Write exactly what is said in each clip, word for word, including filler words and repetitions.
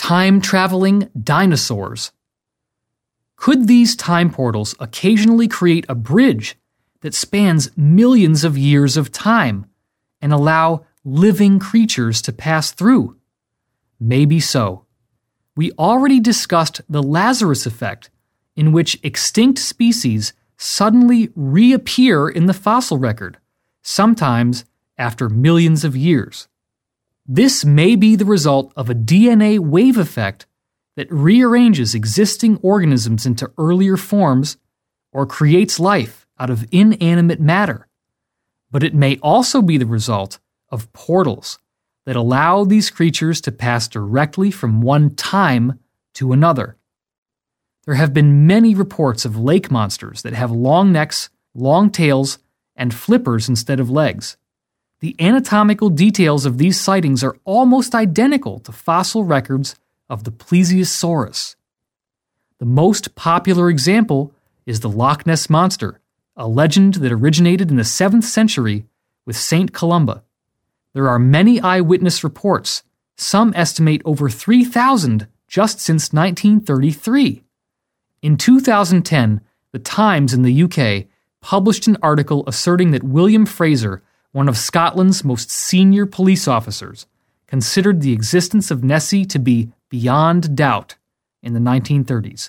time-traveling dinosaurs. Could these time portals occasionally create a bridge that spans millions of years of time and allow living creatures to pass through? Maybe so. We already discussed the Lazarus effect, in which extinct species suddenly reappear in the fossil record, sometimes after millions of years. This may be the result of a D N A wave effect that rearranges existing organisms into earlier forms or creates life out of inanimate matter. But it may also be the result of portals that allow these creatures to pass directly from one time to another. There have been many reports of lake monsters that have long necks, long tails, and flippers instead of legs. The anatomical details of these sightings are almost identical to fossil records of the Plesiosaurus. The most popular example is the Loch Ness Monster, a legend that originated in the seventh century with Saint Columba. There are many eyewitness reports. Some estimate over three thousand just since nineteen thirty-three. In two thousand ten, The Times in the U K published an article asserting that William Fraser, one of Scotland's most senior police officers, considered the existence of Nessie to be beyond doubt in the nineteen thirties.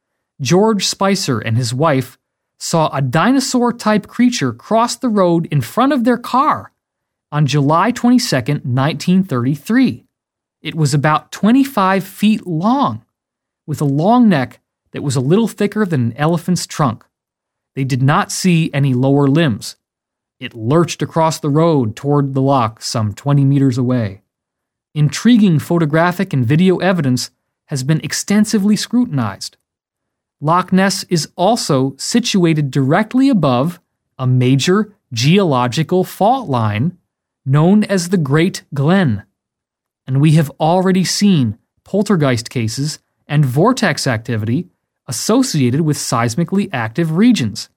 George Spicer and his wife saw a dinosaur-type creature cross the road in front of their car on July twenty-second, nineteen thirty-three. It was about twenty-five feet long, with a long neck that was a little thicker than an elephant's trunk. They did not see any lower limbs. It lurched across the road toward the loch some twenty meters away. Intriguing photographic and video evidence has been extensively scrutinized. Loch Ness is also situated directly above a major geological fault line known as the Great Glen, and we have already seen poltergeist cases and vortex activity associated with seismically active regions.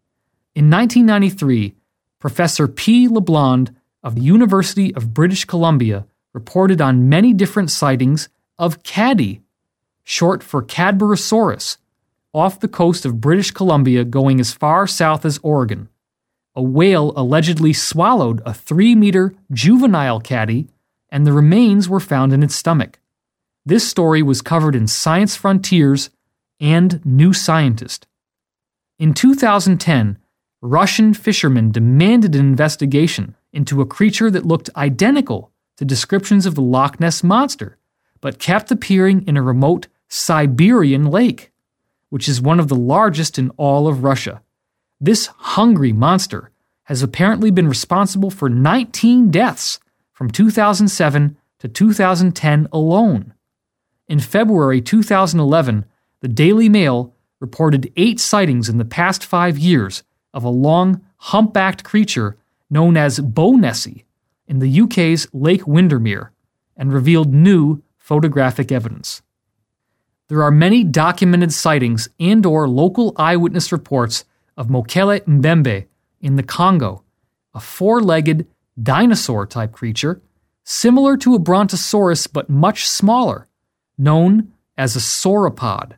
In nineteen ninety-three, Professor P. LeBlond of the University of British Columbia reported on many different sightings of Caddy, short for Cadborosaurus, off the coast of British Columbia going as far south as Oregon. A whale allegedly swallowed a three-meter juvenile caddy, and the remains were found in its stomach. This story was covered in Science Frontiers and New Scientist. In two thousand ten, Russian fishermen demanded an investigation into a creature that looked identical to descriptions of the Loch Ness Monster, but kept appearing in a remote Siberian lake, which is one of the largest in all of Russia. This hungry monster has apparently been responsible for nineteen deaths from two thousand seven to two thousand ten alone. In February two thousand eleven, the Daily Mail reported eight sightings in the past five years of a long, humpbacked creature known as Bow Nessie in the U K's Lake Windermere, and revealed new photographic evidence. There are many documented sightings and or local eyewitness reports of Mokele Mbembe in the Congo, a four-legged dinosaur-type creature similar to a brontosaurus but much smaller, known as a sauropod.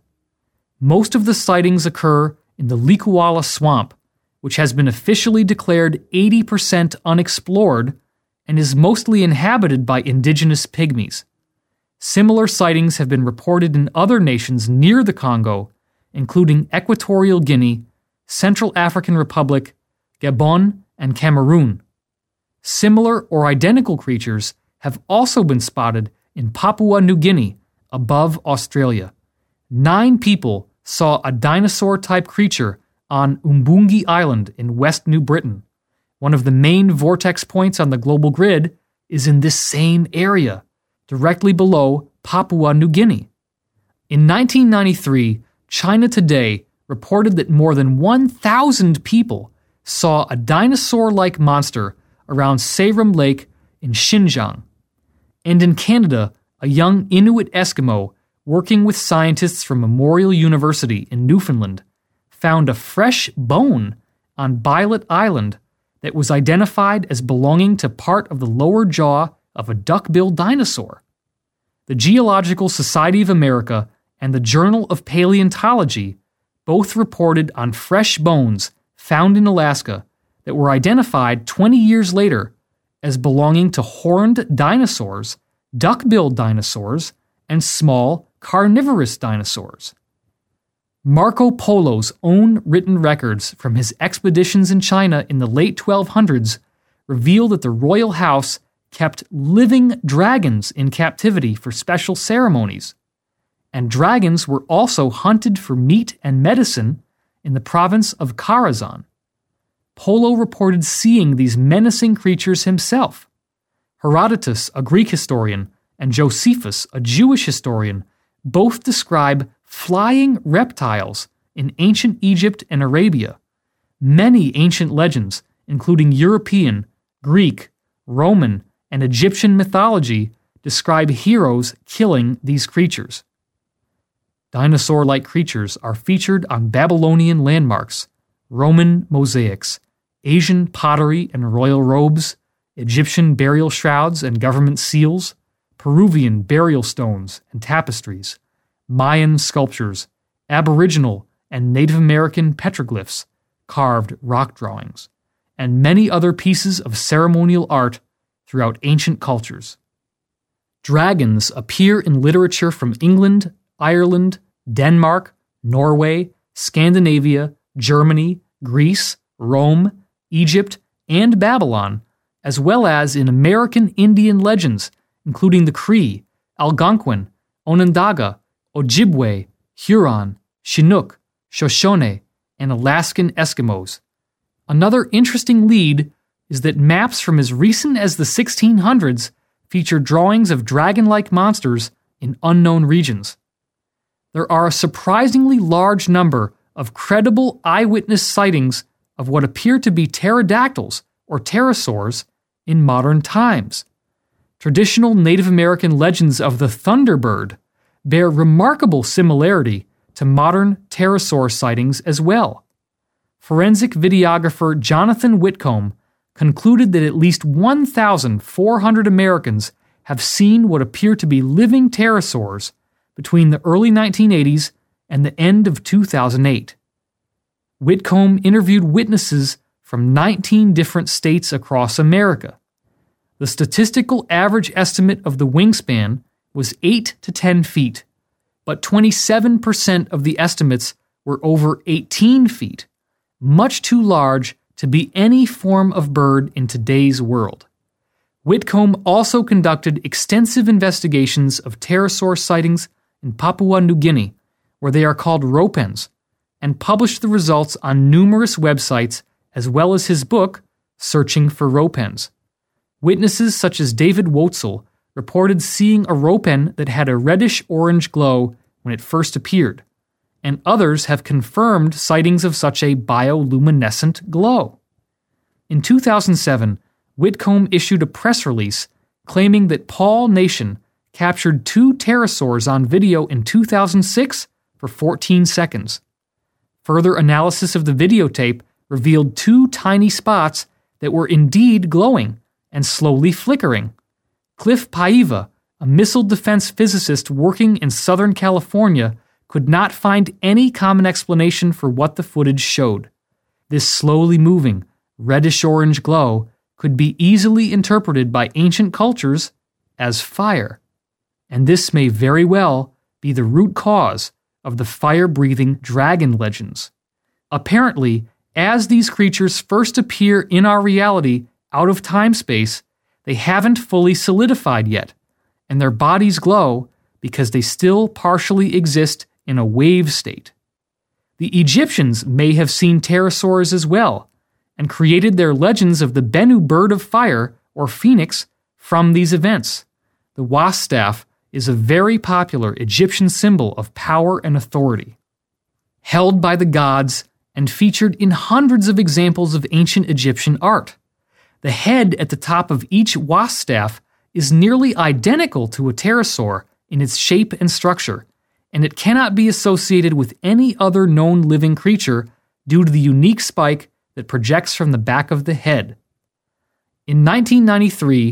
Most of the sightings occur in the Likuala Swamp, which has been officially declared eighty percent unexplored and is mostly inhabited by indigenous pygmies. Similar sightings have been reported in other nations near the Congo, including Equatorial Guinea, Central African Republic, Gabon, and Cameroon. Similar or identical creatures have also been spotted in Papua New Guinea, above Australia. Nine people saw a dinosaur-type creature on Umbungi Island in West New Britain. One of the main vortex points on the global grid is in this same area, directly below Papua New Guinea. In nineteen ninety-three, China Today reported that more than one thousand people saw a dinosaur-like monster around Sairam Lake in Xinjiang. And in Canada, a young Inuit Eskimo working with scientists from Memorial University in Newfoundland found a fresh bone on Bylot Island that was identified as belonging to part of the lower jaw of a duck-billed dinosaur. the Geological Society of America and the Journal of Paleontology both reported on fresh bones found in Alaska that were identified twenty years later as belonging to horned dinosaurs, duck-billed dinosaurs, and small carnivorous dinosaurs. Marco Polo's own written records from his expeditions in China in the late twelve hundreds reveal that the royal house kept living dragons in captivity for special ceremonies, and dragons were also hunted for meat and medicine in the province of Karazhan. Polo reported seeing these menacing creatures himself. Herodotus, a Greek historian, and Josephus, a Jewish historian, both describe flying reptiles in ancient Egypt and Arabia. Many ancient legends, including European, Greek, Roman, and Egyptian mythology, describe heroes killing these creatures. Dinosaur-like creatures are featured on Babylonian landmarks, Roman mosaics, Asian pottery and royal robes, Egyptian burial shrouds and government seals, Peruvian burial stones and tapestries, Mayan sculptures, Aboriginal and Native American petroglyphs, carved rock drawings, and many other pieces of ceremonial art throughout ancient cultures. Dragons appear in literature from England, Ireland, Denmark, Norway, Scandinavia, Germany, Greece, Rome, Egypt, and Babylon, as well as in American Indian legends, including the Cree, Algonquin, Onondaga, Ojibwe, Huron, Chinook, Shoshone, and Alaskan Eskimos. Another interesting lead is that maps from as recent as the sixteen hundreds feature drawings of dragon-like monsters in unknown regions. There are a surprisingly large number of credible eyewitness sightings of what appear to be pterodactyls or pterosaurs in modern times. Traditional Native American legends of the Thunderbird bear remarkable similarity to modern pterosaur sightings as well. Forensic videographer Jonathan Whitcomb concluded that at least one thousand four hundred Americans have seen what appear to be living pterosaurs between the early nineteen eighties and the end of two thousand eight. Whitcomb interviewed witnesses from nineteen different states across America. The statistical average estimate of the wingspan was eight to ten feet, but twenty-seven percent of the estimates were over eighteen feet, much too large to be any form of bird in today's world. Whitcomb also conducted extensive investigations of pterosaur sightings in Papua New Guinea, where they are called ropens, and published the results on numerous websites as well as his book, Searching for Ropens. Witnesses such as David Wotzel reported seeing a ropen that had a reddish-orange glow when it first appeared, and others have confirmed sightings of such a bioluminescent glow. In two thousand seven, Whitcomb issued a press release claiming that Paul Nation captured two pterosaurs on video in two thousand six for fourteen seconds. Further analysis of the videotape revealed two tiny spots that were indeed glowing and slowly flickering. Cliff Paiva, a missile defense physicist working in Southern California, could not find any common explanation for what the footage showed. This slowly moving, reddish-orange glow could be easily interpreted by ancient cultures as fire, and this may very well be the root cause of the fire-breathing dragon legends. Apparently, as these creatures first appear in our reality out of time-space, they haven't fully solidified yet, and their bodies glow because they still partially exist in a wave state. The Egyptians may have seen pterosaurs as well, and created their legends of the Bennu bird of fire, or phoenix, from these events. The wasp staff is a very popular Egyptian symbol of power and authority. Held by the gods and featured in hundreds of examples of ancient Egyptian art. The head at the top of each wasp staff is nearly identical to a pterosaur in its shape and structure, and it cannot be associated with any other known living creature due to the unique spike that projects from the back of the head. In nineteen ninety-three,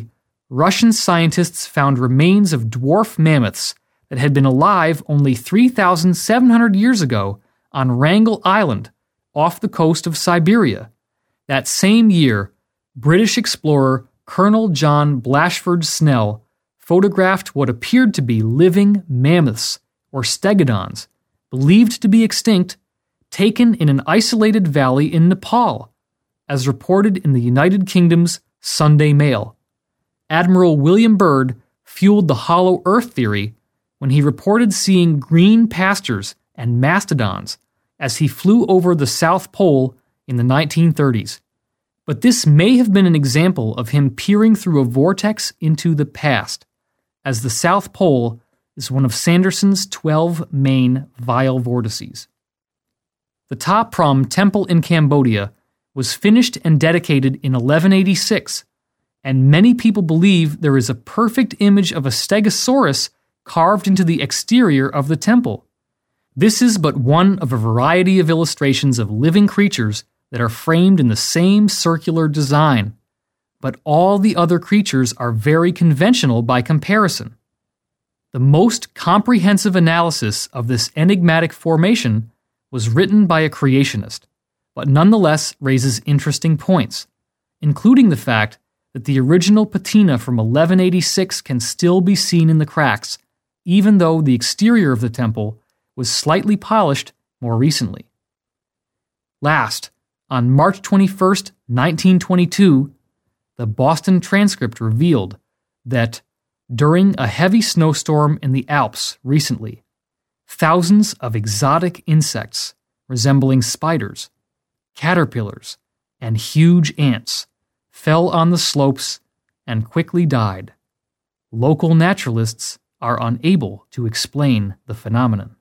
Russian scientists found remains of dwarf mammoths that had been alive only three thousand seven hundred years ago on Wrangel Island, off the coast of Siberia. That same year, British explorer Colonel John Blashford Snell photographed what appeared to be living mammoths, or stegodons, believed to be extinct, taken in an isolated valley in Nepal, as reported in the United Kingdom's Sunday Mail. Admiral William Byrd fueled the hollow earth theory when he reported seeing green pastures and mastodons as he flew over the South Pole in the nineteen thirties. But this may have been an example of him peering through a vortex into the past, as the South Pole is one of Sanderson's twelve main vile vortices. The Ta Prohm Temple in Cambodia was finished and dedicated in eleven eighty-six, and many people believe there is a perfect image of a stegosaurus carved into the exterior of the temple. This is but one of a variety of illustrations of living creatures that are framed in the same circular design, but all the other creatures are very conventional by comparison. The most comprehensive analysis of this enigmatic formation was written by a creationist, but nonetheless raises interesting points, including the fact that the original patina from eleven eighty-six can still be seen in the cracks, even though the exterior of the temple was slightly polished more recently. Last, on March twenty-first, nineteen twenty-two, the Boston Transcript revealed that during a heavy snowstorm in the Alps recently, thousands of exotic insects resembling spiders, caterpillars, and huge ants fell on the slopes and quickly died. Local naturalists are unable to explain the phenomenon.